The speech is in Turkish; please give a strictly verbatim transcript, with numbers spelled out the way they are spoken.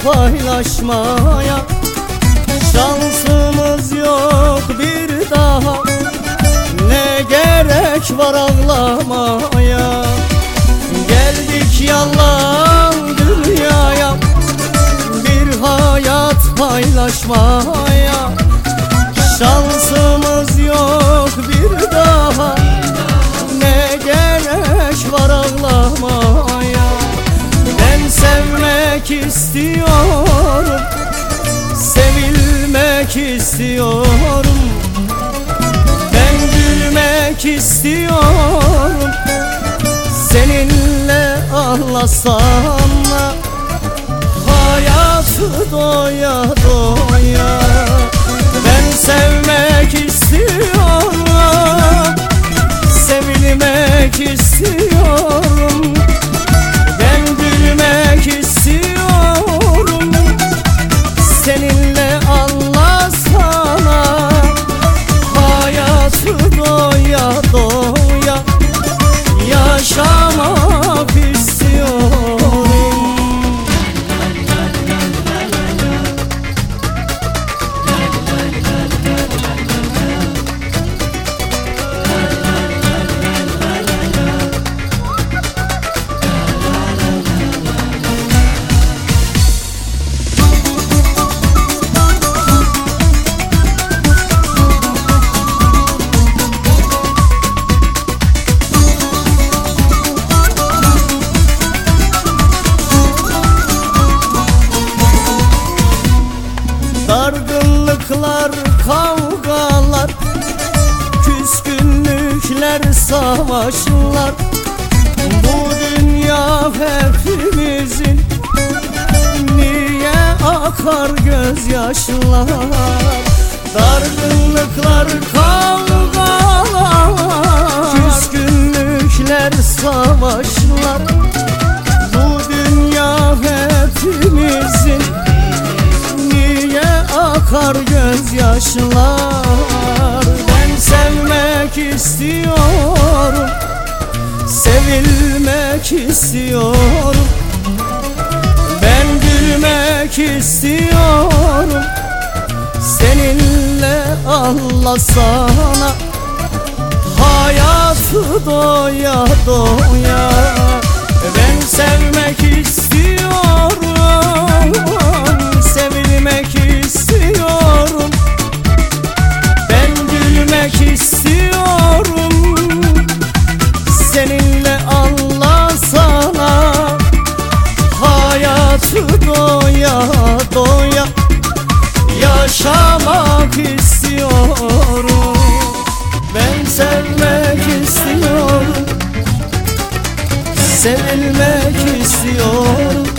paylaşmaya. Şansımız yok bir daha, ne gerek var ağlamaya. Geldik yalan dünyaya, bir hayat paylaşmaya. Şansımız yok bir daha, ne gerek var ağlamaya. Ben sevmek istiyorum, sevilmek istiyorum. Ben gülmek istiyorum, seninle ağlasam da. Hayatı doya doya ben sevmek istiyorum, sevilmek istiyorum. Ben gülmek istiyorum, seninle ağlasana. Hayatı doya doya yaşamak istiyorum. Dargınlıklar, kavgalar, küskünlükler, savaşlar. Bu dünya hepimizin, niye akar gözyaşlar? Dargınlıklar, kavgalar, küskünlükler, savaşlar. Bu dünya hepimizin, akar gözyaşlar. Ben sevmek istiyorum, sevilmek istiyorum. Ben gülmek istiyorum, seninle ağlasana. Hayatı doya doya ben sevmek istiyorum, sevilmek istiyorum. Ben gülmek istiyorum, seninle ağlasana. Hayatı doya doya yaşamak istiyorum. Ben sevmek istiyorum, sevilmek istiyorum.